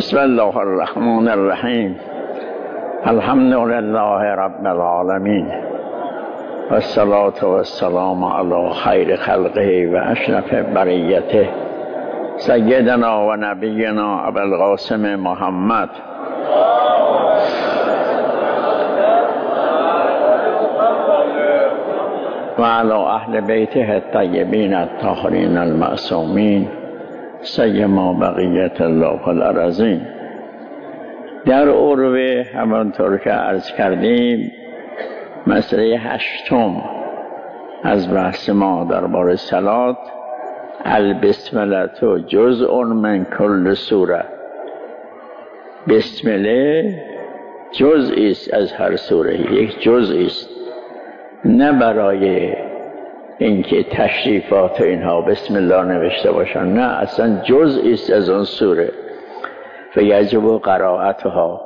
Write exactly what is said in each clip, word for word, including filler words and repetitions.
بسم الله الرحمن الرحیم. الحمد لله رب العالمین والصلاة والسلام علی خیر خلقه و اشرف بریته سیدنا و نبینا ابوالقاسم محمد و علی اهل بیته الطیبین الطاهرین المعصومین سیما بقیت الله الارضین. در عروه همانطور که عرض کردیم مسئله هشتم از بحث ما درباره صلات، البسمله جزء من کل سوره. بسمله جزئی است از هر سوره، یک جزئی است، نه برای اینکه تشریفات اینها بسم الله نوشته باشن، نه، اصلا جزئی است از آن سوره. فیجب قرائتها،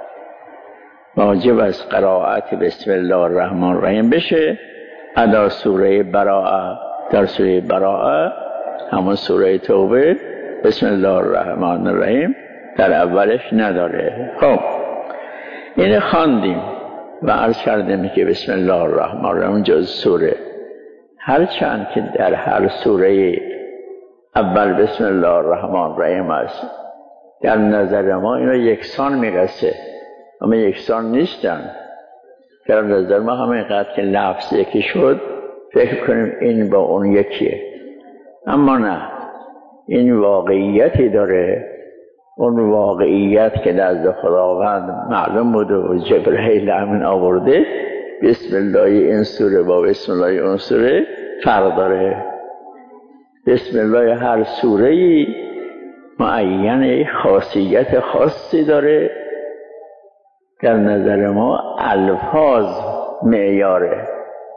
واجب از قرائت بسم الله الرحمن الرحیم بشه. ادا سوره براءه، در سوره براءه همون سوره توبه بسم الله الرحمن الرحیم در اولش نداره. خب این خواندیم و عرض کردیم که بسم الله الرحمن الرحیم جز سوره، هرچند که در هر سوره اول بسم الله الرحمن الرحیم است، در نظر ما اینا یکسان میرسه، اما یکسان نیستن. در نظر ما همینقدر که لفظ یکی شد فکر کنیم این با اون یکیه، اما نه، این واقعیتی داره. اون واقعیت که نزد خداوند معلوم بود و جبرئیل همین آورده، بسم الله این سوره با بسم الله اون سوره فرق داره. بسم الله هر سوره‌ای معین خاصیت خاصی داره. در نظر ما الفاظ معیاره،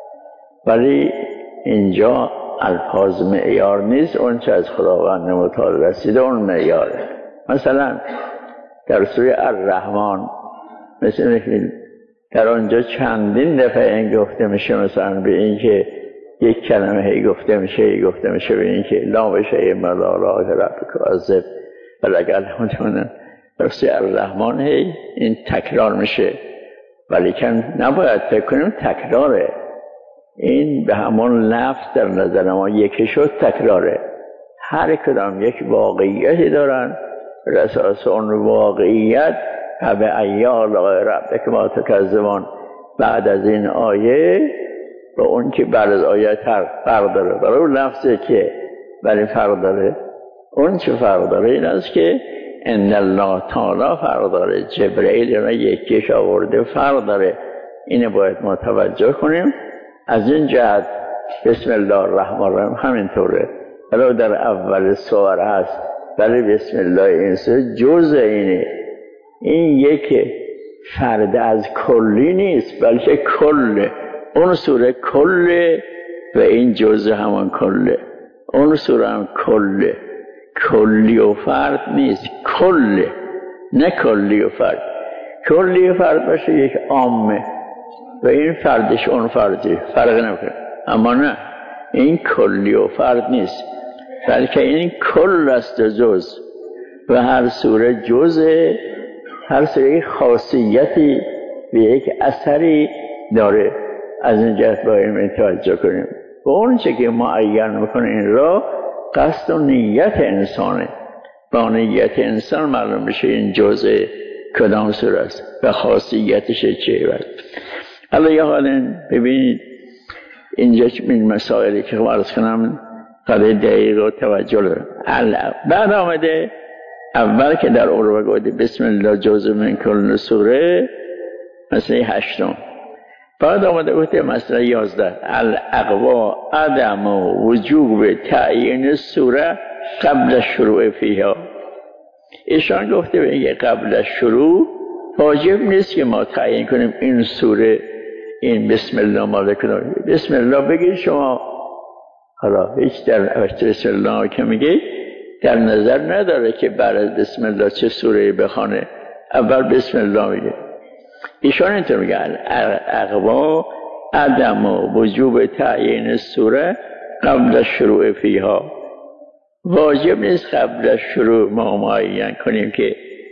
ولی اینجا الفاظ معیار نیست، اون چه از خداوند متعال رسیده اون معیاره. مثلا در سوره الرحمن مثل در آنجا چندین دفعه این گفته میشه، مثلا به این که یک کلمه هی گفته میشه هی گفته میشه به این که لا بشه ملالات ربک عذب بلگل همونتونن. در سوره الرحمن هی این تکرار میشه، ولی که نباید فکر کنیم تکراره. این به همون لفظ در نظر ما یکی شد تکراره. هر کدام یک واقعیتی دارن، بر اساس اون واقعیت به ایال ربک ما تکذبان بعد از این آیه با اون که بعد از آیه فرق داره، برای اون لفظی که ولی فرق داره. اون چه فرق داره این است که ان الله تعالی فرق داره، جبرئیل را یکیش آورده فرق داره. اینو باید ما توجه کنیم. از این جهت بسم الله الرحمن الرحیم همینطوره، ولی در اول سوره هست، ولی بسم الله این سوره جز اینه. این یک فرد از کلی نیست، بلکه کله. اون سوره کله و این جزء همان کله. اون سوره هم کله، کلی و فرد نیست، کله، نه کلی و فرد. کلی و فرد باشه یک عامه و این فردش اون فردی فرق نمیکنه، اما نه، این کلی و فرد نیست، بلکه این کل است جز. و هر سوره جزء، هر سوره خاصیتی و یک اثری داره. از این جهت باید متوجه کنیم و اون چه که معین میکنه این را قصد و نیت انسانه. با نیت انسان معلوم بشه این جزء کدام سوره است و خاصیتش چیه است. حالا یه حالا ببینید اینجا این مسائلی که عرض کنم قدر دقیق و توجه دارم. بعد آمده اول که در عروه گفته بسم الله جزء من کل سوره، مسئله هشتم. بعد آمده گفته مسئله یازده، الاقوا عدم و وجوب تعیین سوره قبل شروع فیها. ایشان گفته به اینکه قبل شروع واجب نیست که ما تعیین کنیم این سوره این بسم الله مال کنیم. بسم الله بگید شما، حالا هیچ در بسم الله که میگه در نظر نداره که بعد از بسم الله چه سوره بخونه، اول بسم الله میگه. ایشان اینطور میگن اقوا عدم و وجوب تعیین سوره قبل شروع فیها. واجب نیست قبل شروع ما معین کنیم که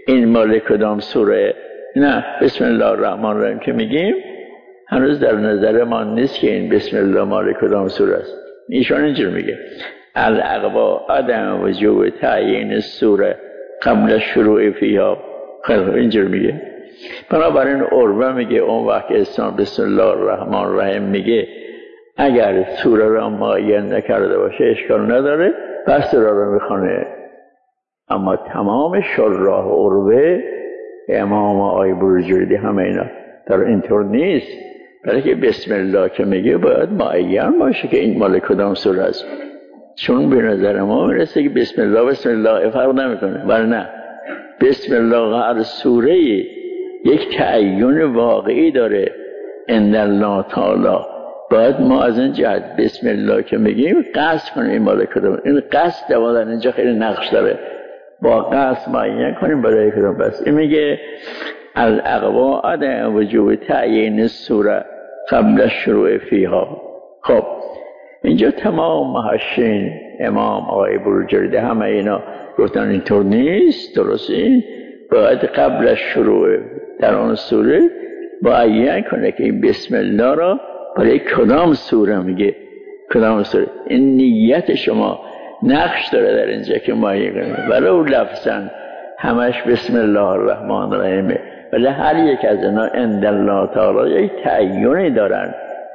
این مال کدام سوره؟ نه، بسم الله الرحمن الرحیم که میگیم هنوز در نظر ما نیست که این بسم الله مال کدام سوره است. ایشان اینجور میگه الاقوا عدم وجوب تعیین سوره قبل شروع فیها. خیلی اینجور میگه. بنابراین عروه میگه اون وقت اسلام بسم الله الرحمن الرحیم میگه اگر سوره را معین نکرده باشه اشکال نداره، پس سوره را میخونه. اما تمام شراح عروه، امام آقای بروجردی، همه اینا در اینطور نیست. برای که بسم الله که میگه باید معین باشه که این مال کدام سوره است. چون به نظر ما میرسه که بسم الله بسم الله فرق نمیکنه، ولی نه، بسم الله هر سوره یک تعین واقعی داره عند الله تعالی. باید ما از این جهت بسم الله که میگیم قصد کنیم این مال کدام. این قصد دوادن اینجا خیلی نقش داره، با قصد معین کنیم برای کدام. بس این میگه الاقوا عدم وجوب تعیین سوره قبل شروع فیها. خب اینجا تمام محشین امام آقای بروجردی همه اینا گفتن اینطور نیست، درست این باید قبل شروع در آن سوره معین کنه که این بسم الله را برای کدام سوره میگه، کدام سوره. این نیت شما نقش داره در اینجا که معین کنه، ولو لفظاً همش بسم الله الرحمن الرحیم، ولی هر یک از اینا عند الله تعالی یک تعیینی دارن.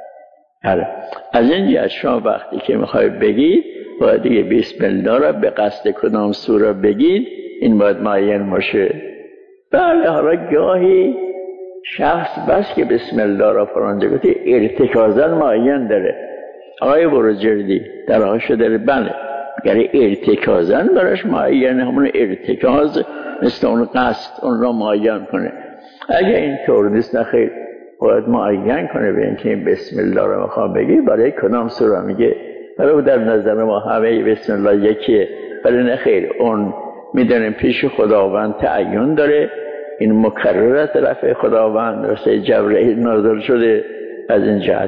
از این جهت شما وقتی که میخوای بگید باید دیگه بسم الله را به قصد کدام سوره بگید، این باید معین باشه. بله حالا گاهی شخص بس که بسم الله را فرانجا گفتی ارتکازا معین داره. آقای بروجردی در آقا داره بله گره ارتکازا براش معین، همون ارتکاز مثل اون قصد اون را معین کنه. اگه این طور نیست نخیر باید معین کنه به اینکه این بسم الله را میخوام بگی برای کدام سوره میگه. ولی در نظر ما همه بسم الله یکیه، ولی نخیر اون میدونیم پیش خداوند تعین داره، این مکرر طرف خداوند رسه جبرئیل نازل شده. از این جهت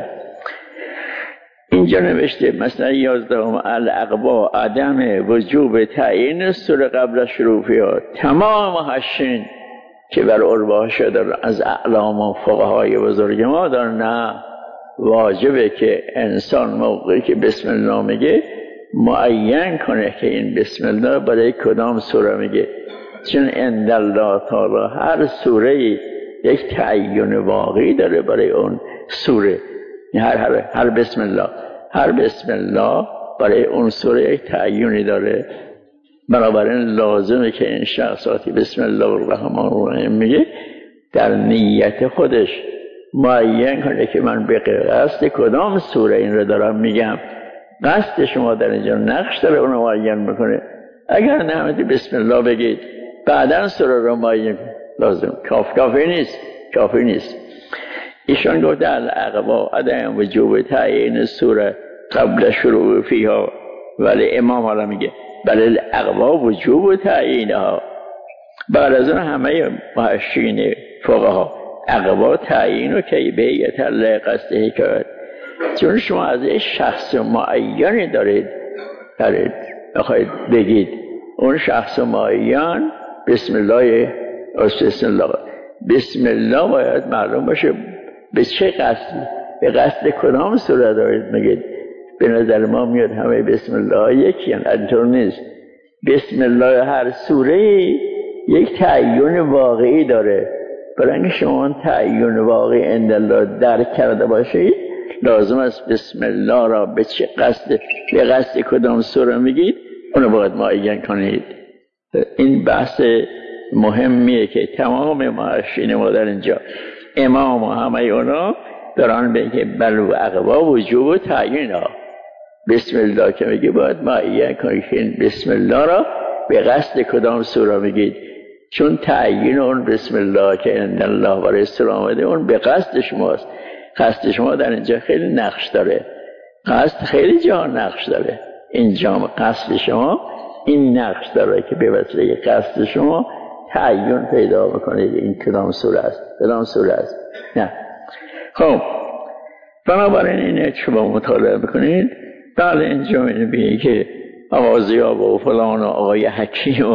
اینجا نوشته مثلا یازدهم الاقوا عدم وجوب تعیین سوره قبل شروع فیها. تمام محشین که بر عروه شده از اعلام و فقهای بزرگ ما دارن نه واجبه که انسان موقعی که بسم الله میگه معین کنه که این بسم الله برای کدام سوره میگه. چون عند الله تعالی هر سوره یک تعین واقعی داره برای اون سوره. هر هر هر بسم الله هر بسم الله برای اون سوره یک تعینی داره. بنابراین لازمه که این شخصاتی بسم الله الرحمن الرحیم میگه در نیت خودش معین کنه که من به قصد کدام سوره این رو دارم میگم. قصد شما در اینجا نقش داره، اونو معین میکنه. اگر نمیدی بسم الله بگید بعداً سوره رو معین لازم کاف کافی نیست کافی نیست. ایشان گفته الاقوا عدم وجوب تعیین سوره قبل شروع فیها. ولی امام حالا میگه بله الاقوا وجوب تعیینها. بعد از اون همه محشین فقها اقوا تعیین و کیفیت الله قصد حکایت. چون شما از یک شخص معینی دارید دارید بخواید بگید اون شخص معین بسم الله بسم الله بسم الله باید معلوم باشه به چه قصدی، به قصد کدام سوره دارید میگید. به نظر ما میاد همه بسم الله یکی هن، اینطور نیست. بسم الله هر سوره یک تعین واقعی داره. برای اینکه شما تعین واقعی عند الله درک کرده باشید لازم است بسم الله را به چه قصد، به قصد کدام سوره میگید اونو باید معین کنید. این بحث مهمیه که تمام محشین ما در اینجا امام و همه اونا دارن به که بلو اقوا وجوب تعیین ها. بسم الله که میگه باید معین کنید که بسم الله را به قصد کدام سوره میگید. چون تعیین اون بسم الله که ان الله برای اسلام آمده اون به قصد شماست. قصد شما در اینجا خیلی نقش داره، قصد خیلی جا نقش داره. اینجا قصد شما این نقش داره که به وسیله قصد شما تعیین پیدا بکنید این کدام سوره است کدام سوره است. نه خب بنابراین اینه که شما مطالعه بکنید. بله اینجا میبینید که آقازیاب و فلان و آقای حکیم و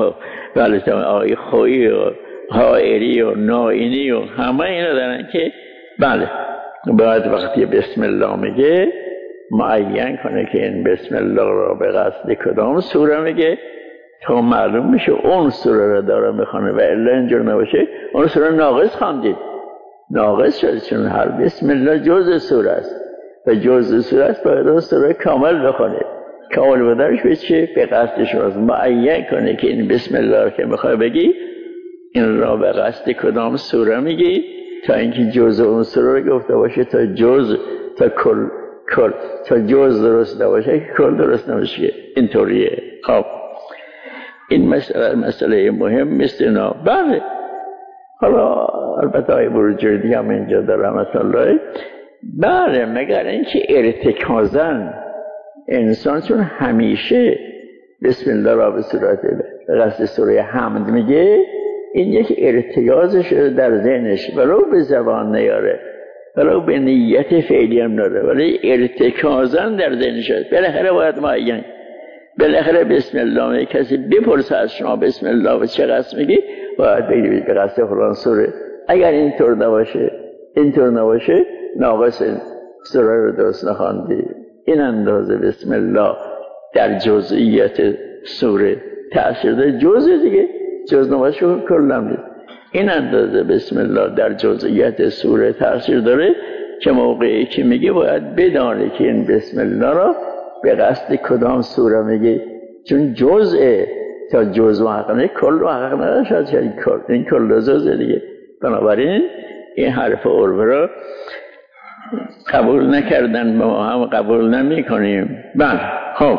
بله آقای خویی و حائری و نائینی و همه اینا دارن که بله باید وقتی بسم الله میگه معین کنه که این بسم الله را به قصد کدام سوره میگه تا معلوم میشه اون سوره را داره میخونه و الا اینجور نباشه اون سوره ناقص خواندید ناقص شد چون هر بسم الله جز سوره است و جز سوره است باید اون سوره کامل بخونه کامل بدارش به چه؟ به قصد شماست معین کنه که این بسم الله را که میخوای بگی این را به قصد کدام سوره میگی تا اینکه جز اون سوره رو گفته باشه تا جز تا کل کل تا جز درست نباشه که کل درست نباشه اینطوریه. خب این مسئله مسئله مهم مثل اینا. بله حالا البته های بروجردی هم اینجا در رحمت الله بله مگر اینکه ارتکازن انسان چون همیشه بسم الله را به صورت به قصد سوره حمد میگه این یک ارتکازش در ذهنش ولو به زبان نیاره ولو به نیت فعلی هم ناره ولی ارتکازن در ذهنش هست بالاخره باید معین بالاخره بسم الله کسی بپرسه از شما بسم الله و چه قصد میگی باید بگید به قصد فلان سوره. اگر اینطور نباشه اینطور نباشه ناقص سوره رو درست نخواندی. این اندازه بسم الله در جزئیات سوره تأثیر داره جزء دیگه جز نباشه کلا نیست. این اندازه بسم الله در جزئیات سوره تأثیر داره که موقعی که میگه باید بدانه که این بسم الله را به قصد کدام سوره میگه چون جزء تا جزء محقق کل محقق نداشت شاید کل این کل جزء دیگه. بنابراین این حرف عربه را قبول نکردن ما هم قبول نمی کنیم. بله خب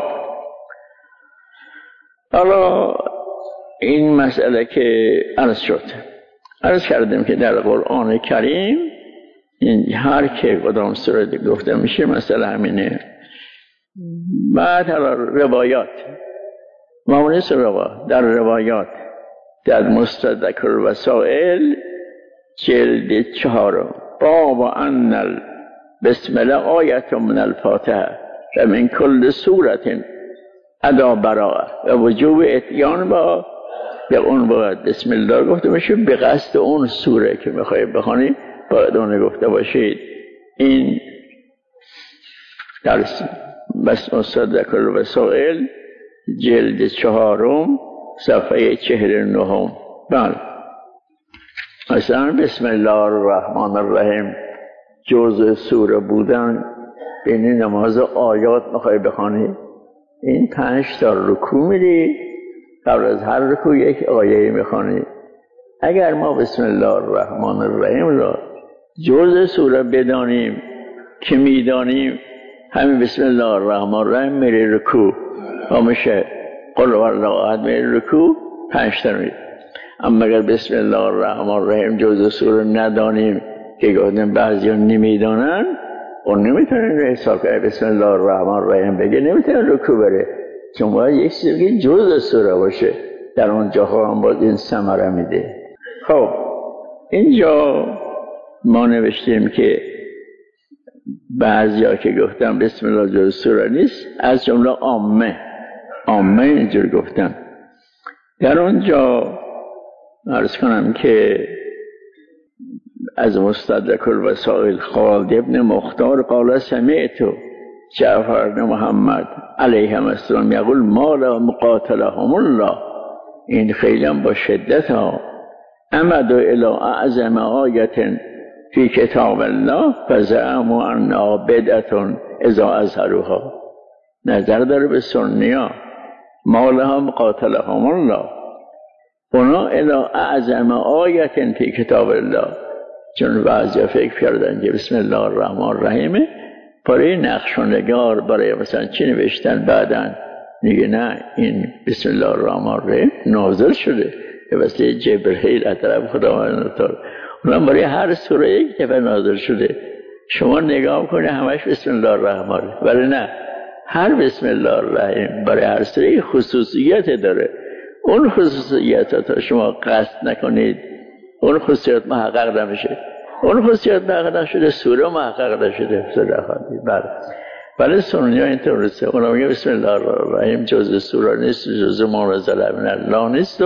حالا این مسئله که عرض شد عرض کردیم که در قرآن کریم این هر که کدام سوره گفته میشه مسئله همینه. بعد حالا روایات معمولی سراغا در روایات در مستدرک الوسائل جلد چهارم باب ان بسم الله آیت من الفاتحه و من کل سورت ادا براءه و وجوب اتیان با به اون باید بسم الله گفته باشه به قصد اون سوره که میخوایی بخونی باید اون گفته باشید. این درس بس مصدق الوسائل جلد چهارم صفحه چهل نهم. بله مثلا بسم الله الرحمن الرحیم جزء سوره بودن بین نماز آیات میخوای بخوانی این پنج تا رکوع میری قبل از هر رکوع یک آیه میخوانی. اگر ما بسم الله الرحمن الرحیم را جزء سوره بدانیم که میدانیم همین بسم الله الرحمن الرحیم میری رکوع و میشه قل هو الله احد میری رکوع پنج تا میری. اما اگر بسم الله الرحمن الرحیم جزء سوره ندانیم که گفتیم بعضی‌ها نمیدانن اون نمیتونن حساب کنه بسم الله الرحمن الرحیم بگه نمیتونن رکوع بره چون باید یک چیزی جزء سوره باشه در اون جاها هم باید این ثمره میده. خب اینجا ما نوشتیم که بعضیا که گفتن بسم الله جزء سوره نیست از جمله عامه عامه اینجور گفتن. در اونجا عرض کنم که از مستدرک الوسائل خالد ابن مختار قال سمعت جعفر بن محمد علیهم السلام یقول مال مقاتلهم الله. این خیلی هم با شدت ها امد الى اعظم آیت فی کتاب الله فزعموا انها بدعة اذا اظهروها. نظر داره به سنی ها مالها مقاتلهم الله اونا الى اعظم آیت فی کتاب الله چون بعضی فکر کردن که بسم الله الرحمن الرحیم برای نقش و نگار برای مثلا چی نوشتن بعدن میگه نه این بسم الله الرحمن الرحیم نازل شده به واسطه جبرئیل از طرف خداوند تعالی اونم برای هر سوره یک دفعه نازل شده. شما نگاه کنید همش بسم الله الرحمن الرحیم ولی نه هر بسم الله الرحیم برای هر سوره خصوصیت داره. اون خصوصیت تا شما قصد نکنید اون خصوصیت محقق نمیشه. اون خصوصیت محقق نشده سوره محقق نشده سوره خواندید. بله ولی سنی ها اینطور نیست. اونا میگه بسم الله الرحمن الرحیم جزء سوره نیست جزء ما نزل من الله نیست و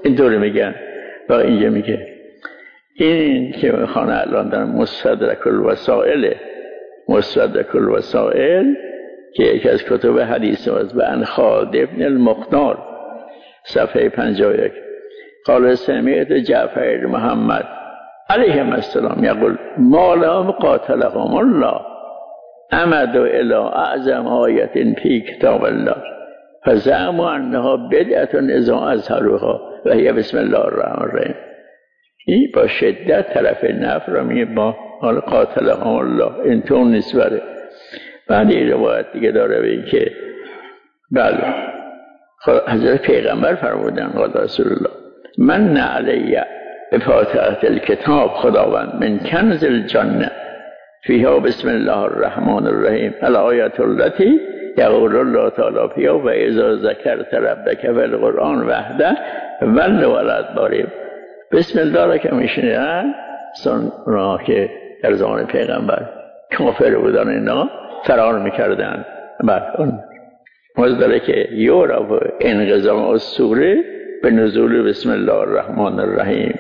اینطوری میگن. و اینجا میگه این که خانه الان در مستدرک الوسائل، مستدرک الوسائل که یکی از کتب حدیث است، و ان خالد ابن المختار صفحه پنجاه و یک قال سمعت جعفر محمد علیهم السلام یقول ما لهم قاتلهم الله امد الى اعظم آیت فی کتاب الله فزعموا انها بدعة اذا اظهروها و هی بسم الله الرحمن الرحیم. این با شدت طرف نفر را میگه با حال قاتلهم الله، این تون نیست. بره بعد این روایت دیگه داره به این که بله حضرت پیغمبر فرمودن قال رسول الله من علی بفاتحة الکتاب خداوند من کنز الجنه فیها بسم الله الرحمن الرحیم الآیت التي یقول الله تعالی فیها و اذا ذکرت ربک فی القرآن وحده ولوا علی الادبار. بسم الله را که میشنیدن سن را که در زمان پیغمبر کافر بودن اینا فرار میکردن. بعد اون موضوع داره که یورا و انقضام از سوره به نزول بسم الله الرحمن الرحیم.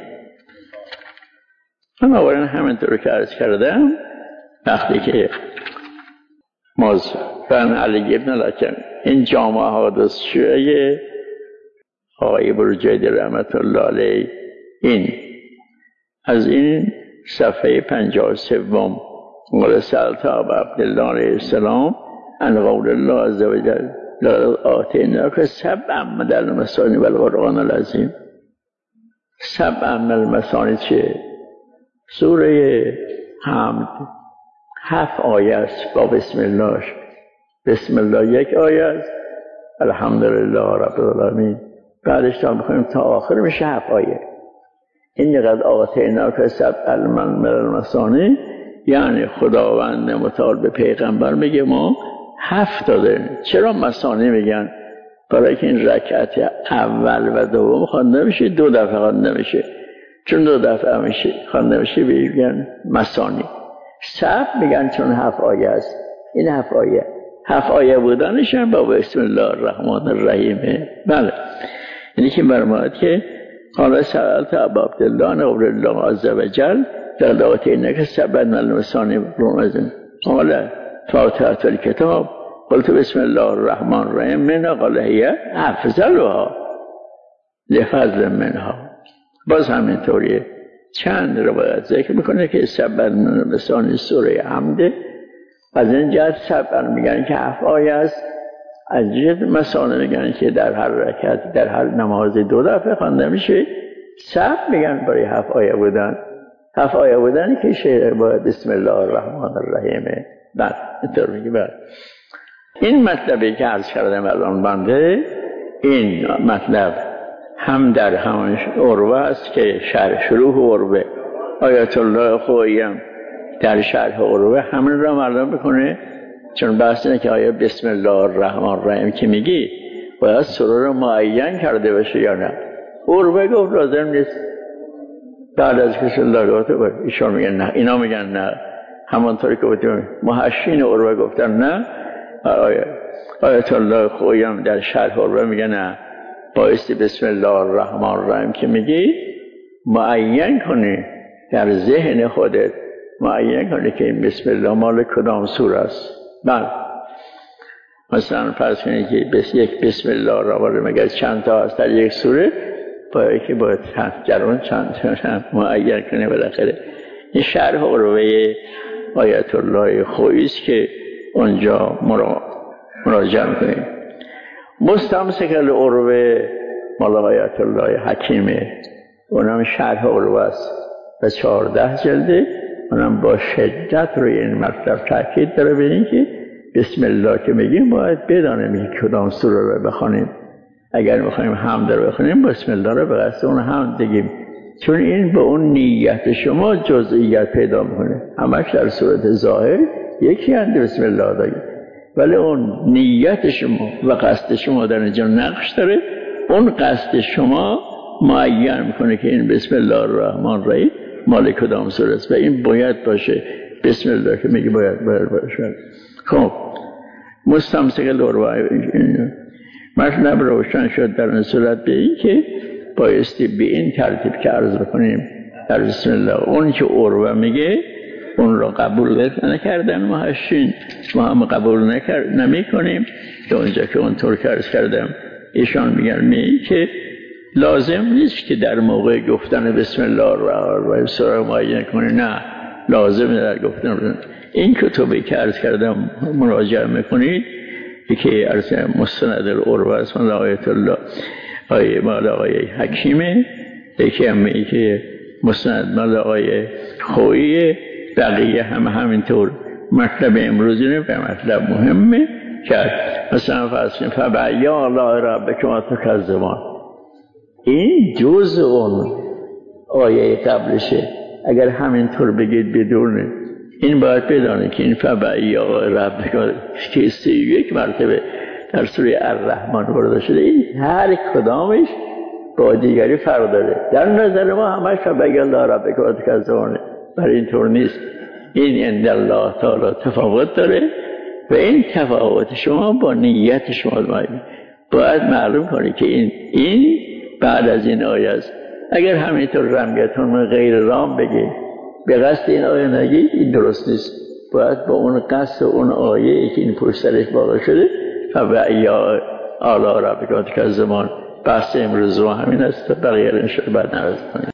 من اولا همینطور که عرض کردم وقتی که مازفن علی ابن لکن این جامعه حادث شویه آقای برجید رحمت الله علیه این از این صفحه پنجاه و سوم قول سلطاب عبدالله علیه السلام ان قول الله عز و جل آتیناک سبع من المثانی و القرآن العظیم. سبع من المثانی چه؟ سوره حمد هفت آیه است با بسم الله. بسم الله یک آیه است، الحمدلله رب العالمین، بعدش تا میخوایم تا آخر میشه هفت آیه. این قد آتیناک سبع من المثانی یعنی خداوند متعال به پیغمبر میگه ما هفت داده. چرا مثانی میگن؟ برای که این رکعت اول و دوم خوانده میشه، دو دفعه خوانده میشه. چون دو دفعه میشه خوانده میشه میگن مثانی. سبع میگن چون هفت آیه است. این هفت آیه هفت آیه بودنشون با بسم الله الرحمن الرحیم. بله اینی که برماد که قال سألت ابا عبدالله قول الله عز و جل لقد آتیناک سبع من المثانی برمزن قال فاتحة الكتاب قلت بسم الله الرحمن الرحیم منها قال هي افضلها لفضل منها. باز همین طوریه چند روایت ذکر میکنه که سبع من المثانی سوره حمده. از این جهت سبع میگن که هفت آیه است، از جهت مثانه میگن که در هر رکعت در هر نماز دو دفعه خوانده میشه. سبع میگن برای هفت آیه بودن. هفت آیه بودن که شعر با بسم الله الرحمن الرحیمه. بعد اینطور میگه. بعد این مطلبی که عرض کردم الان بنده، این مطلب هم در همون عروه است که شرح شروع عروه آیت الله خوییم در شرح عروه همین را معلوم بکنه. چون بحث اینه که آیا بسم الله الرحمن الرحیم که میگی باید سوره رو معین کرده باشه یا نه. عروه گفت لازم نیست. بعد از که الله گفته باید ایشان میگن نه، اینا میگن نه. همانطوری که بودیم محشین عروه گفتن نه. آیت الله خویم در شرح عروه میگن نه، بایستی بسم الله الرحمن الرحیم که میگی معین کنی در ذهن خودت، معین کنی که این بسم الله مال کدام سوره است. بله مثلا فرض کنید که بس یک بسم الله را وارد مگر چند تا هست در یک سوره، باید که باید چند جرون چند تا معین کنی. بالاخره این شرح عروه آیت الله خویی است که اونجا مراجعه کنیم. مستمسک العروه مال آیت الله حکیمه، اونم شرح عروه است و چهارده جلده. اونم با شدت روی این مطلب تاکید داره به این که بسم الله که میگیم باید بدانیم که کدام سوره رو بخونیم. اگر میخوایم حمد رو بخونیم بسم الله رو به قصد اون حمد بگیم، چون این به اون نیت شما جزئیات پیدا میکنه. همش در صورت ظاهر یکی هست بسم الله داریم، ولی اون نیت شما و قصد شما در اینجا نقش داره. اون قصد شما معین میکنه که این بسم الله الرحمن الرحیم مال کدام سوره است و این باید باشه. بسم الله که میگه باید باید باشه. خب مستمسک العروه مطلب روشن شد در این صورت به این که بایستی به این ترتیب که عرض بکنیم در بسم الله. اون که عروه میگه اون را قبول نکردن محشین، ما هم قبول نکرد نمی کنیم. تا اونجا که اونطور که عرض کردم ایشان میگن می که لازم نیست که در موقع گفتن بسم الله الرحمن الرحیم سراغ معین کنی، نه لازم در گفتن این کتبی که عرض کردم مراجعه میکنید که عرض مستند العروه است مال آیت الله آیه مال آقای حکیمه، یکی هم که مستند مال آقای خوییه، بقیه هم همینطور. مطلب امروزی نه به مطلب مهمه که مثلا فرض فبأی آلاء ربکما تکذبان، این جز اون آیه قبلشه. اگر همینطور بگید بدونه این باید بدانه که این فبأی آلاء ربکما که سی یک مرتبه در سوره الرحمن ورده شده، این هر کدامش با دیگری فرق داره. در نظر ما همش فبأی آلاء ربکما تکذبانه، برای اینطور نیست. این عند الله تعالی تفاوت داره و این تفاوت شما با نیت شما باید معلوم کنی که این این بعد از این آیه است. اگر همینطور رمیتون غیر رام بگی به قصد این آیه نگی، این درست نیست. باید با اون قصد اون آیه که این پشت سرش واقع شده فبأی آلاء ربکما تکذبان. بحث امروز ما همین است. بقیه رو انشاءالله بعد نرسید.